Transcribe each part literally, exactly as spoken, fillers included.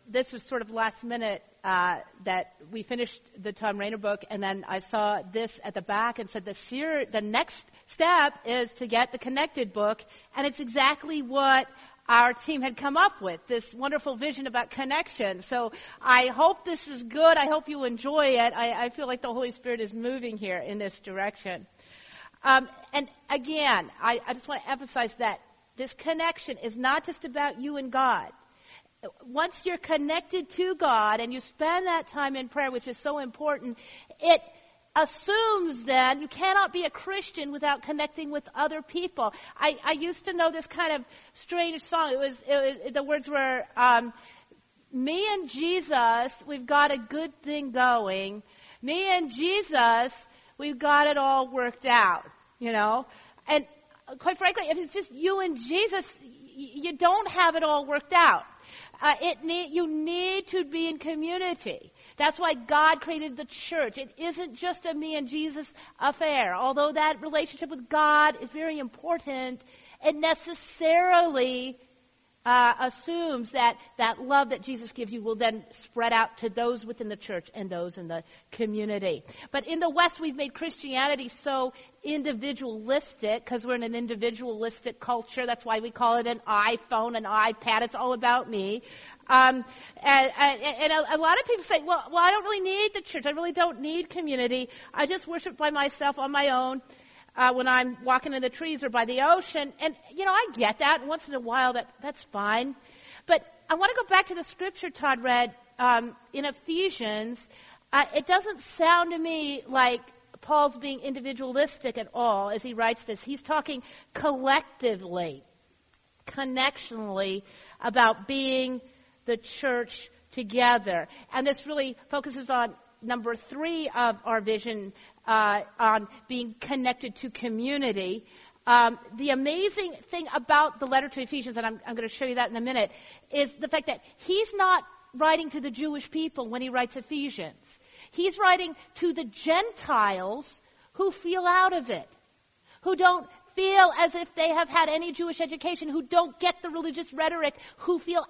this was sort of last minute uh, that we finished the Thom Rainer book, and then I saw this at the back and said the ser- the next step is to get the Connected book, and it's exactly what our team had come up with, this wonderful vision about connection. So I hope this is good. I hope you enjoy it. I, I feel like the Holy Spirit is moving here in this direction. Um, and again, I, I just want to emphasize that this connection is not just about you and God. Once you're connected to God and you spend that time in prayer, which is so important, it assumes then you cannot be a Christian without connecting with other people. I, I used to know this kind of strange song. It was, it was the words were, um, me and Jesus, we've got a good thing going. Me and Jesus, we've got it all worked out, you know. And quite frankly, if it's just you and Jesus, you don't have it all worked out. Uh, it need, you need to be in community. That's why God created the church. It isn't just a me and Jesus affair. Although that relationship with God is very important, it necessarily uh, assumes that that love that Jesus gives you will then spread out to those within the church and those in the community. But in the West, we've made Christianity so individualistic because we're in an individualistic culture. That's why we call it an iPhone, an iPad. It's all about me. Um, and, and, and a, a lot of people say, well, well, I don't really need the church. I really don't need community. I just worship by myself on my own uh, when I'm walking in the trees or by the ocean. And, you know, I get that. Once in a while, that that's fine. But I want to go back to the scripture Todd read um, in Ephesians. Uh, it doesn't sound to me like Paul's being individualistic at all as he writes this. He's talking collectively, connectionally about being the church together. And this really focuses on number three of our vision, uh, on being connected to community. Um, the amazing thing about the letter to Ephesians, and I'm, I'm going to show you that in a minute, is the fact that he's not writing to the Jewish people when he writes Ephesians. He's writing to the Gentiles who feel out of it, who don't feel as if they have had any Jewish education, who don't get the religious rhetoric, who feel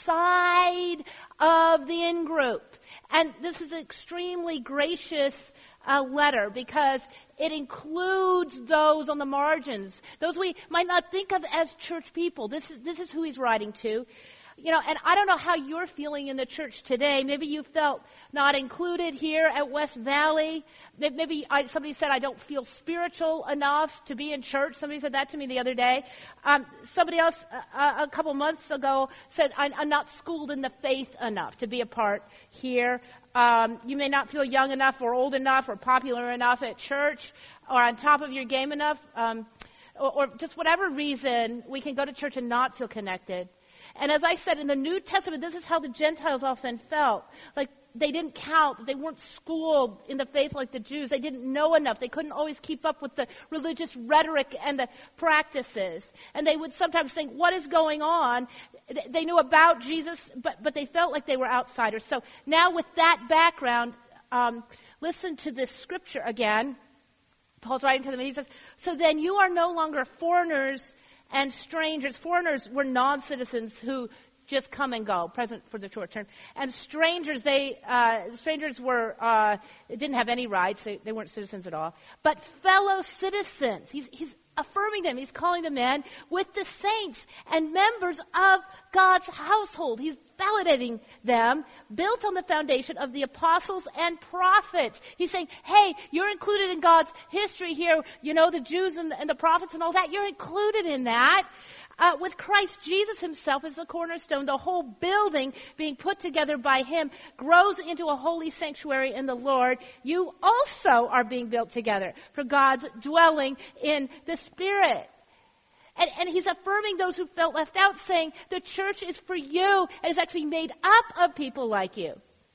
outside of the in-group. And this is an extremely gracious uh, letter because it includes those on the margins, those we might not think of as church people. This is, this is who he's writing to. You know, and I don't know how you're feeling in the church today. Maybe you felt not included here at West Valley. Maybe I, somebody said, I don't feel spiritual enough to be in church. Somebody said that to me the other day. Um, somebody else uh, a couple months ago said, I'm, I'm not schooled in the faith enough to be a part here. Um, you may not feel young enough or old enough or popular enough at church or on top of your game enough. Um, or, or just whatever reason, we can go to church and not feel connected. And as I said, in the New Testament, this is how the Gentiles often felt. Like they didn't count. They weren't schooled in the faith like the Jews. They didn't know enough. They couldn't always keep up with the religious rhetoric and the practices. And they would sometimes think, what is going on? They knew about Jesus, but, but they felt like they were outsiders. So now with that background, um, listen to this scripture again. Paul's writing to them, and he says, so then you are no longer foreigners and strangers. Foreigners were non-citizens who just come and go, present for the short term. And strangers, they uh, strangers were uh, didn't have any rights. They, they weren't citizens at all. But fellow citizens, he's, he's affirming them. He's calling them in with the saints and members of God's household. He's validating them, built on the foundation of the apostles and prophets. He's saying, hey, you're included in God's history here. You know, the Jews and the, and the prophets and all that. You're included in that. Uh, with Christ Jesus himself as the cornerstone, the whole building being put together by him grows into a holy sanctuary in the Lord. You also are being built together for God's dwelling in the Spirit. And, and he's affirming those who felt left out, saying the church is for you and is actually made up of people like you.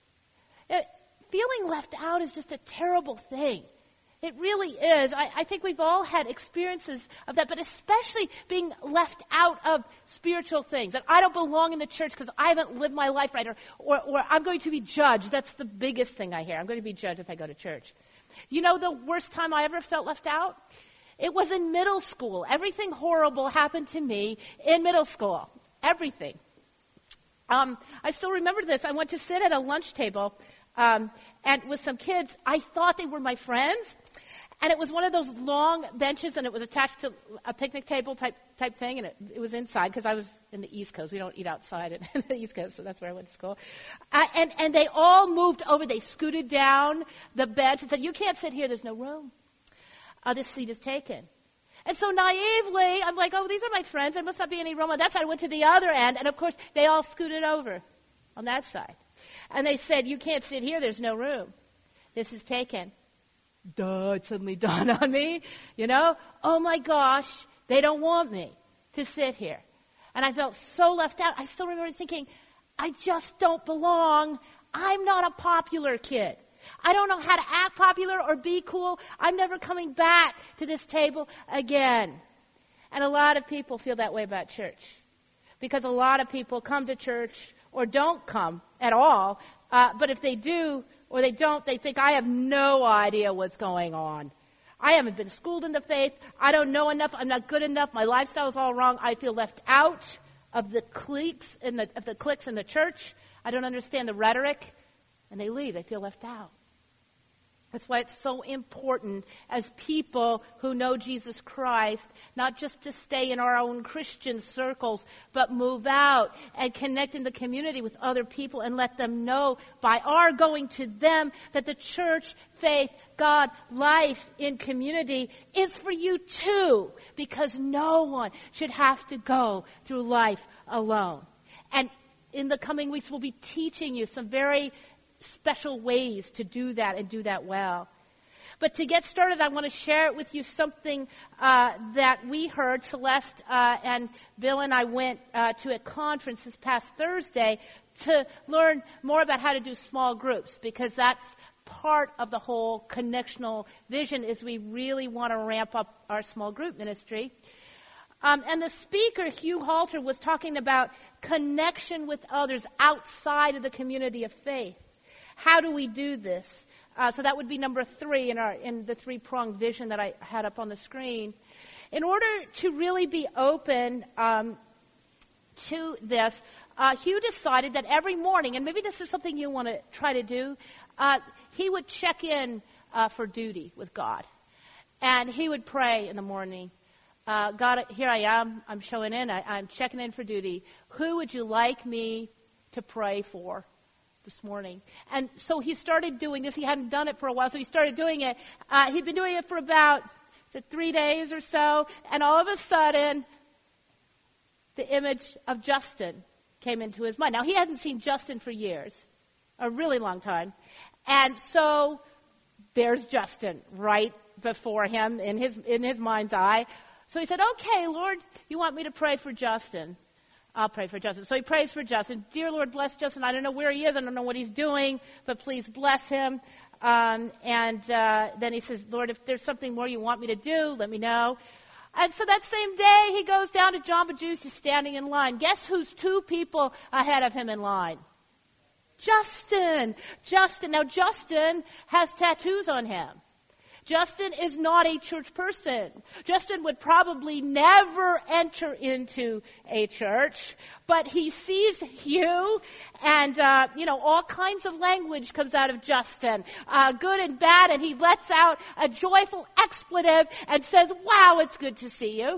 Uh, feeling left out is just a terrible thing. It really is. I, I think we've all had experiences of that, but especially being left out of spiritual things. That I don't belong in the church because I haven't lived my life right, or, or, or I'm going to be judged. That's the biggest thing I hear. I'm going to be judged if I go to church. You know the worst time I ever felt left out? It was in middle school. Everything horrible happened to me in middle school. Everything. Um, I still remember this. I went to sit at a lunch table um, and with some kids. I thought they were my friends. And it was one of those long benches, and it was attached to a picnic table type type thing, and it, it was inside because I was in the East Coast. We don't eat outside in the East Coast, so that's where I went to school. Uh, and, and they all moved over. They scooted down the bench and said, you can't sit here. There's no room. Uh, this seat is taken. And so naively, I'm like, oh, these are my friends. There must not be any room on that side. I went to the other end, and, of course, they all scooted over on that side. And they said, you can't sit here. There's no room. This is taken. Duh, it suddenly dawned on me, you know, oh my gosh, they don't want me to sit here. And I felt so left out. I still remember thinking, I just don't belong. I'm not a popular kid. I don't know how to act popular or be cool. I'm never coming back to this table again. And a lot of people feel that way about church. Because a lot of people come to church or don't come at all. Uh, but if they do, or they don't, they think, I have no idea what's going on. I haven't been schooled in the faith. I don't know enough. I'm not good enough. My lifestyle is all wrong. I feel left out of the cliques in the, of the cliques in the church. I don't understand the rhetoric. And they leave. They feel left out. That's why it's so important as people who know Jesus Christ, not just to stay in our own Christian circles, but move out and connect in the community with other people and let them know by our going to them that the church, faith, God, life in community is for you too, because no one should have to go through life alone. And in the coming weeks, we'll be teaching you some very special ways to do that and do that well. But to get started, I want to share with you something uh, that we heard. Celeste uh, and Bill and I went uh, to a conference this past Thursday to learn more about how to do small groups, because that's part of the whole connectional vision is we really want to ramp up our small group ministry. Um, and the speaker, Hugh Halter, was talking about connection with others outside of the community of faith. How do we do this? Uh, so that would be number three in our in the three-pronged vision that I had up on the screen. In order to really be open um, to this, uh, Hugh decided that every morning, and maybe this is something you want to try to do, uh, he would check in uh, for duty with God. And he would pray in the morning, uh, God, here I am. I'm showing in. I, I'm checking in for duty. Who would you like me to pray for this morning? And so he started doing this. He hadn't done it for a while, so he started doing it. Uh, he'd been doing it for about is it three days or so, and all of a sudden, the image of Justin came into his mind. Now, he hadn't seen Justin for years, a really long time, and so there's Justin right before him in his in his mind's eye. So he said, okay, Lord, you want me to pray for Justin? I'll pray for Justin. So he prays for Justin. Dear Lord, bless Justin. I don't know where he is. I don't know what he's doing, but please bless him. Um, and uh, then he says, Lord, if there's something more you want me to do, let me know. And so that same day, he goes down to Jamba Juice. He's standing in line. Guess who's two people ahead of him in line? Justin. Justin. Now, Justin has tattoos on him. Justin is not a church person. Justin would probably never enter into a church, but he sees Hugh, and, uh, you know, all kinds of language comes out of Justin, uh, good and bad, and he lets out a joyful expletive and says, wow, it's good to see you.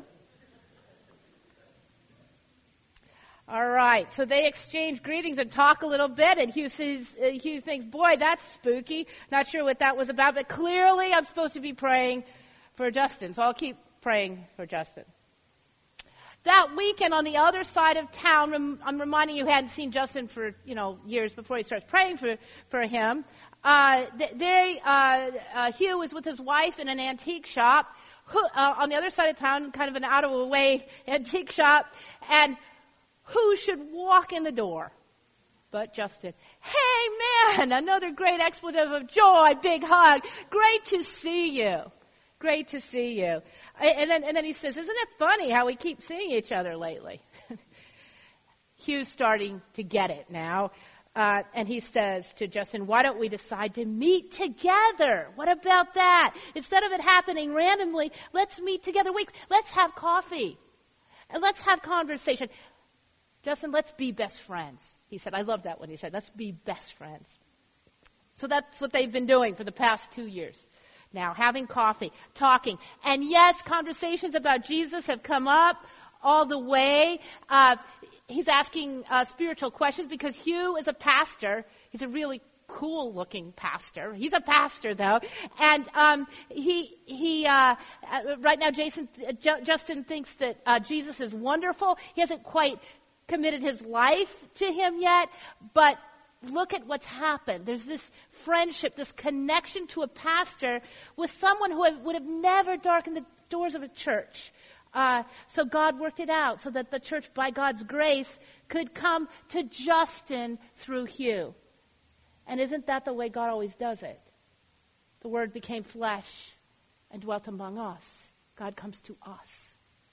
All right, so they exchange greetings and talk a little bit, and Hugh, sees, uh, Hugh thinks, boy, that's spooky. Not sure what that was about, but clearly I'm supposed to be praying for Justin, so I'll keep praying for Justin. That weekend on the other side of town, rem- I'm reminding you, hadn't seen Justin for, you know, years before he starts praying for, for him. Uh, th- they, uh, uh, Hugh was with his wife in an antique shop who, uh, on the other side of town, kind of an out-of-the-way antique shop, and who should walk in the door but Justin? Hey, man, another great expletive of joy, big hug. Great to see you. Great to see you. And then, and then he says, isn't it funny how we keep seeing each other lately? Hugh's starting to get it now. Uh, and he says to Justin, why don't we decide to meet together? What about that? Instead of it happening randomly, let's meet together. Wait, let's have coffee. And let's have conversation. Justin, let's be best friends. He said, I love that when he said, let's be best friends. So that's what they've been doing for the past two years. Now, having coffee, talking. And yes, conversations about Jesus have come up all the way. Uh, he's asking uh, spiritual questions because Hugh is a pastor. He's a really cool-looking pastor. He's a pastor, though. And um, he, he uh, right now, Jason, uh, J- Justin thinks that uh, Jesus is wonderful. He hasn't quite committed his life to him yet, but look at what's happened. There's this friendship, this connection to a pastor with someone who have, would have never darkened the doors of a church. Uh, so God worked it out so that the church, by God's grace, could come to Justin through Hugh. And isn't that the way God always does it? The Word became flesh and dwelt among us. God comes to us.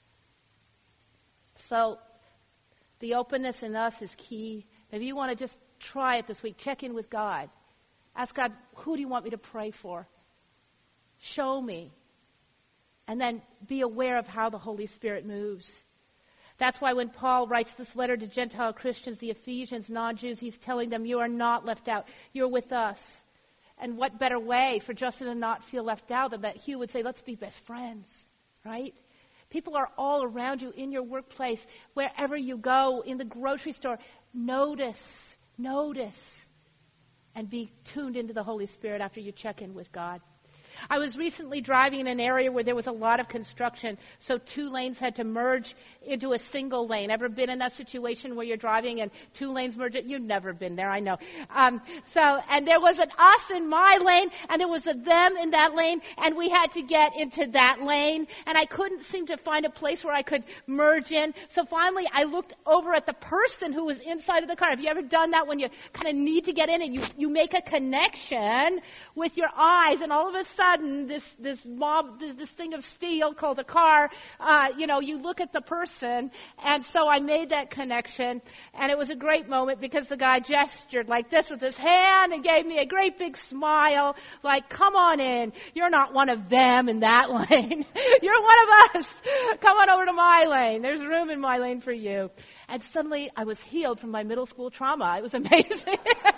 So the openness in us is key. Maybe you want to just try it this week. Check in with God. Ask God, who do you want me to pray for? Show me. And then be aware of how the Holy Spirit moves. That's why when Paul writes this letter to Gentile Christians, the Ephesians, non-Jews, he's telling them, you are not left out. You're with us. And what better way for Justin to not feel left out than that Hugh would say, let's be best friends, right? People are all around you in your workplace, wherever you go, in the grocery store. Notice, notice, and be tuned into the Holy Spirit after you check in with God. I was recently driving in an area where there was a lot of construction, so two lanes had to merge into a single lane. Ever been in that situation where you're driving and two lanes merge? You've never been there, I know. Um, so, and there was an us in my lane, and there was a them in that lane, and we had to get into that lane, and I couldn't seem to find a place where I could merge in. So finally, I looked over at the person who was inside of the car. Have you ever done that when you kind of need to get in and you, you make a connection with your eyes, and all of a sudden, this this mob, this, this thing of steel called a car, uh, you know, you look at the person, and so I made that connection, and it was a great moment because the guy gestured like this with his hand and gave me a great big smile, like, come on in, you're not one of them in that lane, you're one of us, come on over to my lane, there's room in my lane for you. And suddenly I was healed from my middle school trauma. It was amazing.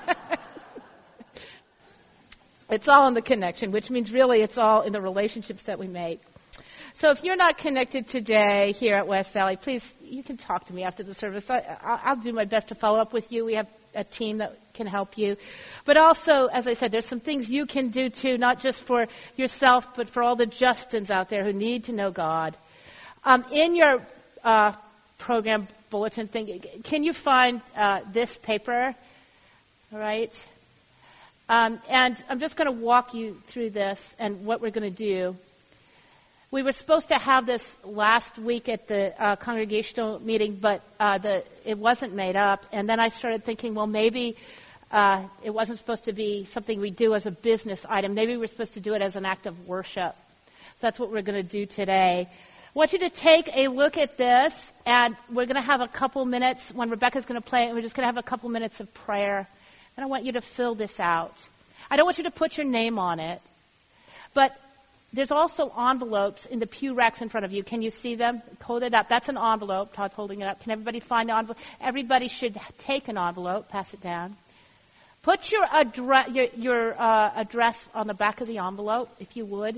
It's all in the connection, which means really it's all in the relationships that we make. So if you're not connected today here at West Valley, please, you can talk to me after the service. I, I'll do my best to follow up with you. We have a team that can help you. But also, as I said, there's some things you can do too, not just for yourself, but for all the Justins out there who need to know God. Um, in your uh, program bulletin thing, can you find uh, this paper? All right. Um, and I'm just going to walk you through this and what we're going to do. We were supposed to have this last week at the uh, congregational meeting, but uh, the, it wasn't made up. And then I started thinking, well, maybe uh, it wasn't supposed to be something we do as a business item. Maybe we're supposed to do it as an act of worship. So that's what we're going to do today. I want you to take a look at this, and we're going to have a couple minutes when Rebecca's going to play, and we're just going to have a couple minutes of prayer. And I want you to fill this out. I don't want you to put your name on it. But there's also envelopes in the pew racks in front of you. Can you see them? Hold it up. That's an envelope. Todd's holding it up. Can everybody find the envelope? Everybody should take an envelope. Pass it down. Put your, addre- your, your uh, address on the back of the envelope, if you would.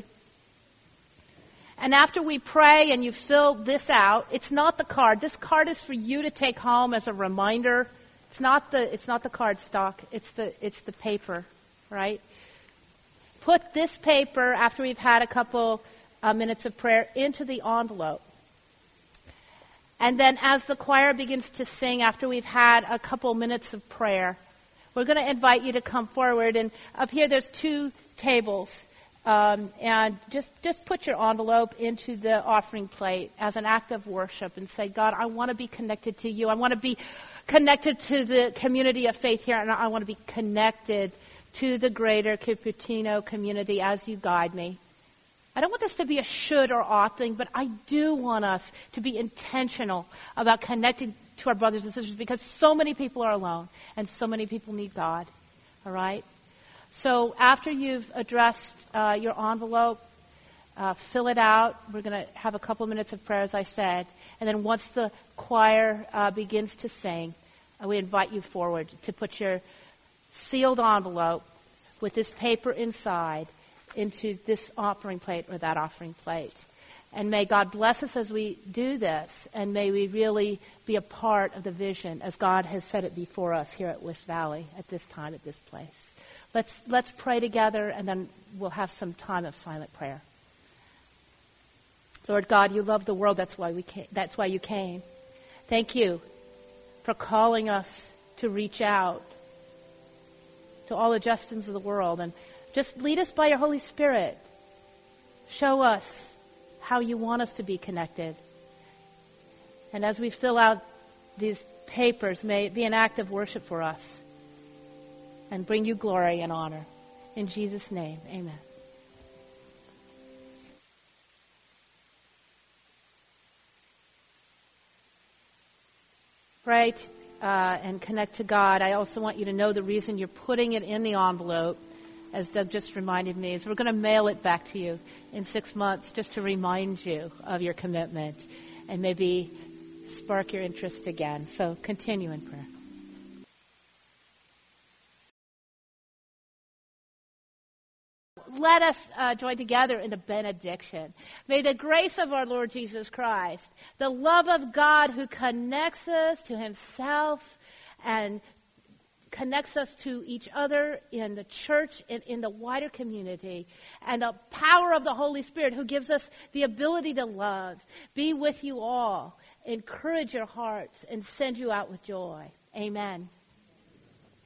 And after we pray and you fill this out, it's not the card. This card is for you to take home as a reminder. It's not the it's not the card stock. It's the it's the paper, right? Put this paper after we've had a couple uh, minutes of prayer into the envelope. And then as the choir begins to sing after we've had a couple minutes of prayer, we're going to invite you to come forward. And up here there's two tables. Um, and just, just put your envelope into the offering plate as an act of worship and say, God, I want to be connected to you. I want to be connected to the community of faith here, and I want to be connected to the greater Cupertino community as you guide me. I don't want this to be a should or ought thing, but I do want us to be intentional about connecting to our brothers and sisters because so many people are alone and so many people need God. All right? So after you've addressed uh, your envelope, Uh, fill it out. We're going to have a couple minutes of prayer, as I said. And then once the choir uh, begins to sing, uh, we invite you forward to put your sealed envelope with this paper inside into this offering plate or that offering plate. And may God bless us as we do this, and may we really be a part of the vision as God has set it before us here at West Valley at this time, at this place. Let's let's pray together, and then we'll have some time of silent prayer. Lord God, you love the world. That's why we came. That's why you came. Thank you for calling us to reach out to all the Justins of the world, and just lead us by your Holy Spirit. Show us how you want us to be connected. And as we fill out these papers, may it be an act of worship for us and bring you glory and honor. In Jesus' name, amen. Pray uh, and connect to God. I also want you to know the reason you're putting it in the envelope, as Doug just reminded me, is we're going to mail it back to you in six months just to remind you of your commitment and maybe spark your interest again. So continue in prayer. Let us uh, join together in the benediction. May the grace of our Lord Jesus Christ, the love of God who connects us to himself and connects us to each other in the church and in the wider community, and the power of the Holy Spirit who gives us the ability to love, be with you all, encourage your hearts, and send you out with joy. Amen.